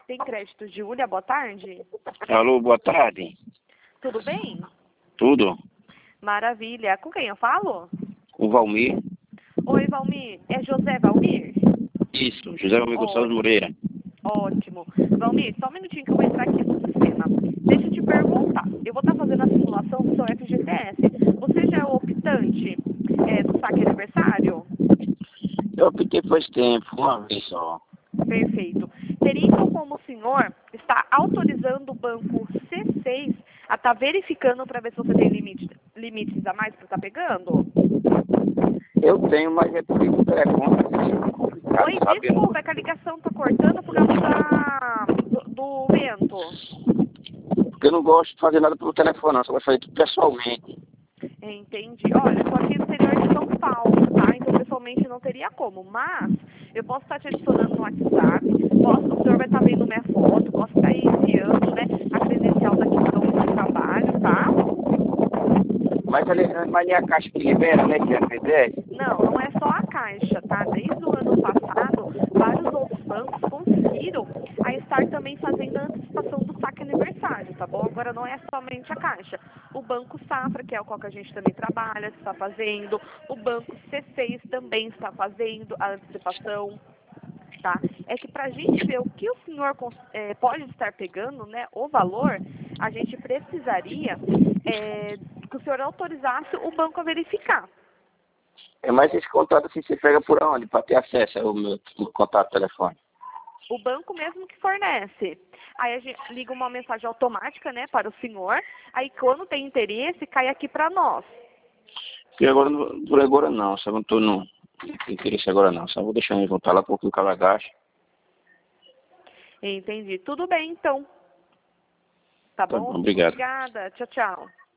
Tem crédito, Júlia, boa tarde. Alô, boa tarde. Tudo bem? Tudo? Maravilha. Com quem eu falo? O Valmir? Oi, Valmir. É José Valmir? Isso, José Valmir Gonçalves Ótimo. Moreira. Ótimo. Valmir, só um minutinho que eu vou entrar aqui no sistema. Deixa eu te perguntar. Eu vou estar fazendo a simulação do seu FGTS. Você já é o optante do saque aniversário? Eu optei faz tempo, uma vez só. Perfeito. Teria então como o senhor está autorizando o banco C6 a estar verificando para ver se você tem limites a mais para estar pegando? Eu tenho, mas é por isso o telefone é complicado, Oi, sabe? desculpa, é que a ligação está cortando por causa do vento. Porque eu não gosto de fazer nada pelo telefone, não. Só gosto de fazer tudo pessoalmente. Entendi. Olha, eu estou aqui no interior de São Paulo, tá? Então, pessoalmente, não teria como. Mas, eu posso estar te adicionando no WhatsApp, o senhor vai estar vendo minha foto, posso estar enviando, né, a credencial da questão do trabalho, tá? Mas é a caixa que libera, né, que é a FGTS? Não, não é só a Caixa, tá? Desde o ano passado, vários outros bancos conseguiram a estar também fazendo a antecipação do saque aniversário, tá bom? Agora não é somente a Caixa. O Banco Safra, que é o qual que a gente também trabalha, está fazendo. O Banco C6 também está fazendo a antecipação, tá? É que para a gente ver o que o senhor pode estar pegando, né, o valor, a gente precisaria que o senhor autorizasse o banco a verificar. É, mas esse contato assim você pega por onde? Para ter acesso ao meu contato telefone. O banco mesmo que fornece. Aí a gente liga uma mensagem automática, né, para o senhor. Aí quando tem interesse, cai aqui para nós. E agora, por agora não, só não estou no interesse agora não. Só vou deixar ele voltar lá porque o cara gasta. Entendi. Tudo bem, então. Tá Tá bom? bom, obrigado. Obrigada. Tchau, tchau.